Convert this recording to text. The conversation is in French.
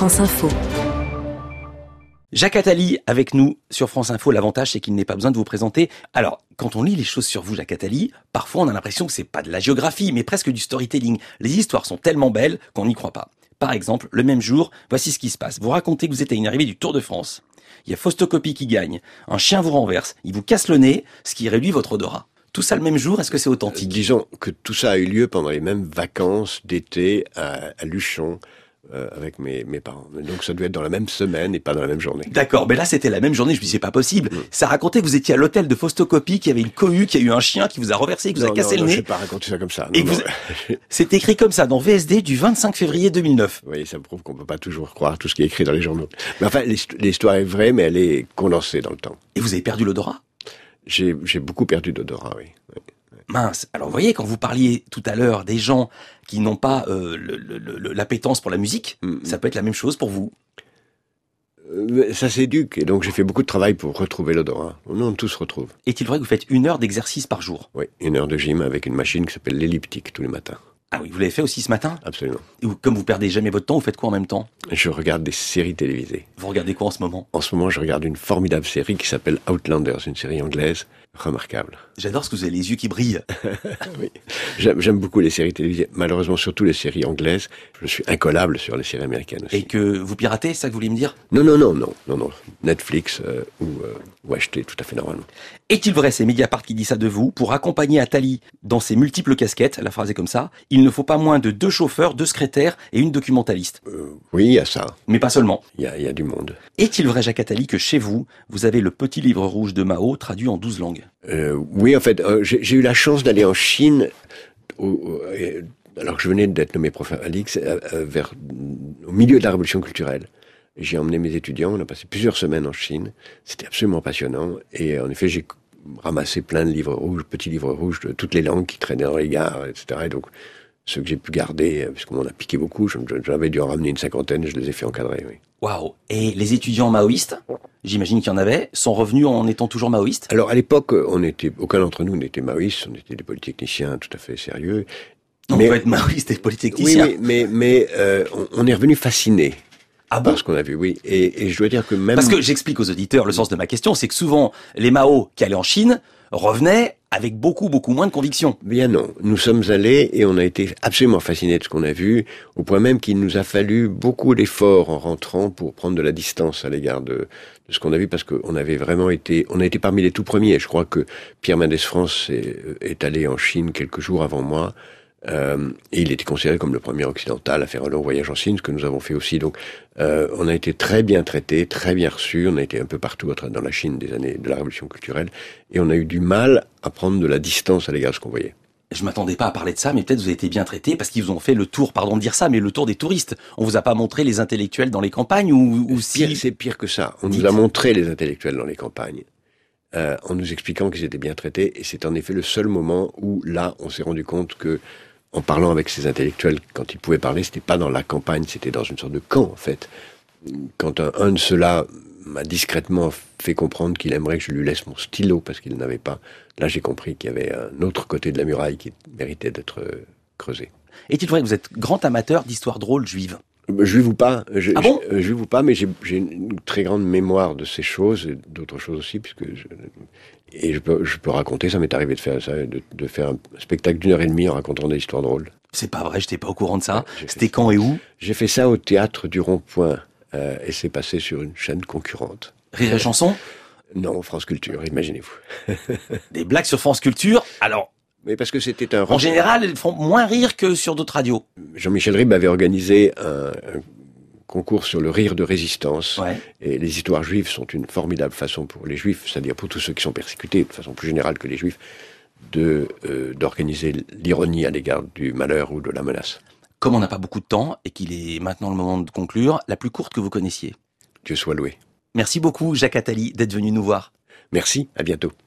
France Info. Jacques Attali avec nous sur France Info. L'avantage, c'est qu'il n'est pas besoin de vous présenter. Alors, quand on lit les choses sur vous, Jacques Attali, parfois on a l'impression que c'est pas de la géographie, mais presque du storytelling. Les histoires sont tellement belles qu'on n'y croit pas. Par exemple, le même jour, voici ce qui se passe. Vous racontez que vous êtes à une arrivée du Tour de France. Il y a Fausto Coppi qui gagne. Un chien vous renverse. Il vous casse le nez, ce qui réduit votre odorat. Tout ça le même jour, est-ce que c'est authentique ? Disons que tout ça a eu lieu pendant les mêmes vacances d'été à Luchon. Avec mes parents. Donc ça doit être dans la même semaine et pas dans la même journée. D'accord, mais là c'était la même journée, je me dis c'est pas possible. Ça racontait que vous étiez à l'hôtel de Fausto Coppi, qu'il y avait une cohue, qu'il y a eu un chien qui vous a renversé, qui vous a cassé le nez. Je vais pas raconter ça comme ça. Et c'est écrit comme ça dans VSD du 25 février 2009. Oui, ça prouve qu'on peut pas toujours croire tout ce qui est écrit dans les journaux. Mais enfin, l'histoire est vraie, mais elle est condensée dans le temps. Et vous avez perdu l'odorat ? J'ai beaucoup perdu d'odorat, oui. Mince. Alors, vous voyez, quand vous parliez tout à l'heure des gens qui n'ont pas l'appétence pour la musique, ça peut être la même chose pour vous. Ça s'éduque, et donc j'ai fait beaucoup de travail pour retrouver l'odorat. On tous retrouve. Est-il vrai que vous faites 1 heure d'exercice par jour ? Oui, 1 heure de gym avec une machine qui s'appelle l'elliptique tous les matins. Ah oui, vous l'avez fait aussi ce matin ? Absolument. Et comme vous perdez jamais votre temps, vous faites quoi en même temps ? Je regarde des séries télévisées. Vous regardez quoi en ce moment ? En ce moment, je regarde une formidable série qui s'appelle Outlanders, une série anglaise remarquable. J'adore ce que vous avez les yeux qui brillent. Oui, j'aime beaucoup les séries télévisées, malheureusement surtout les séries anglaises. Je suis incollable sur les séries américaines aussi. Et que vous piratez, c'est ça que vous voulez me dire ? Non. Netflix ou acheter tout à fait normalement. Est-il vrai, c'est Mediapart qui dit ça de vous, pour accompagner Attali dans ses multiples casquettes, la phrase est comme ça, il ne faut pas moins de 2 chauffeurs, 2 secrétaires et une documentaliste. Oui, il y a ça. Mais pas seulement. Il y a du monde. Est-il vrai, Jacques Attali, que chez vous, vous avez le petit livre rouge de Mao traduit en 12 langues ? Oui, en fait, j'ai eu la chance d'aller en Chine, alors que je venais d'être nommé prof à l'IX, au milieu de la révolution culturelle. J'ai emmené mes étudiants, on a passé plusieurs semaines en Chine, c'était absolument passionnant, et en effet, j'ai ramassé plein de livres rouges, petits livres rouges de toutes les langues qui traînaient dans les gares, etc. Et donc, ceux que j'ai pu garder, puisqu'on m'en a piqué beaucoup, j'avais dû en ramener une 50aine, je les ai fait encadrer, oui. Waouh. Et les étudiants maoïstes, j'imagine qu'il y en avait, sont revenus en étant toujours maoïstes ? Alors, à l'époque, aucun d'entre nous n'était maoïste, on était des polytechniciens tout à fait sérieux. On peut être maoïste et polytechnicien. Oui, mais on est revenu fasciné. Ah bon ? Parce qu'on a vu, oui. Et je dois dire que même... Parce que j'explique aux auditeurs le sens de ma question, c'est que souvent, les Mao qui allaient en Chine revenaient avec beaucoup moins de conviction. Bien non. Nous sommes allés et on a été absolument fascinés de ce qu'on a vu, au point même qu'il nous a fallu beaucoup d'efforts en rentrant pour prendre de la distance à l'égard de ce qu'on a vu, parce qu'on avait vraiment on a été parmi les tout premiers. Je crois que Pierre Mendès France est allé en Chine quelques jours avant moi. Et il était considéré comme le premier occidental à faire un long voyage en Chine, ce que nous avons fait aussi. Donc, on a été très bien traités, très bien reçus. On a été un peu partout dans la Chine des années de la révolution culturelle, et on a eu du mal à prendre de la distance à l'égard de ce qu'on voyait. Je m'attendais pas à parler de ça, mais peut-être vous avez été bien traités parce qu'ils vous ont fait le tour, pardon de dire ça, mais le tour des touristes. On vous a pas montré les intellectuels dans les campagnes ou si... C'est pire que ça. On nous a montré les intellectuels dans les campagnes, en nous expliquant qu'ils étaient bien traités, et c'est en effet le seul moment où, là, on s'est rendu compte que, en parlant avec ces intellectuels, quand ils pouvaient parler, c'était pas dans la campagne, c'était dans une sorte de camp, en fait. Quand un de ceux-là m'a discrètement fait comprendre qu'il aimerait que je lui laisse mon stylo parce qu'il n'avait pas, là j'ai compris qu'il y avait un autre côté de la muraille qui méritait d'être creusé. Est-il vrai que vous êtes grand amateur d'histoires drôles juives ? Juive ou pas, Ah bon ? Juive ou pas, mais j'ai une très grande mémoire de ces choses, et d'autres choses aussi, puisque je peux raconter, ça m'est arrivé de faire ça, de faire un spectacle d'1h30 en racontant des histoires drôles. C'est pas vrai, j'étais pas au courant de ça. C'était quand et où ? J'ai fait ça au théâtre du Rond-Point, et c'est passé sur une chaîne concurrente. Rire et chanson ? Non, France Culture, imaginez-vous. Des blagues sur France Culture ? Alors, mais parce que c'était un... en général, elles font moins rire que sur d'autres radios. Jean-Michel Ribes avait organisé un concours sur le rire de résistance. Ouais. Et les histoires juives sont une formidable façon pour les juifs, c'est-à-dire pour tous ceux qui sont persécutés, de façon plus générale que les juifs, d'organiser l'ironie à l'égard du malheur ou de la menace. Comme on n'a pas beaucoup de temps et qu'il est maintenant le moment de conclure, la plus courte que vous connaissiez. Dieu soit loué. Merci beaucoup, Jacques Attali, d'être venu nous voir. Merci, à bientôt.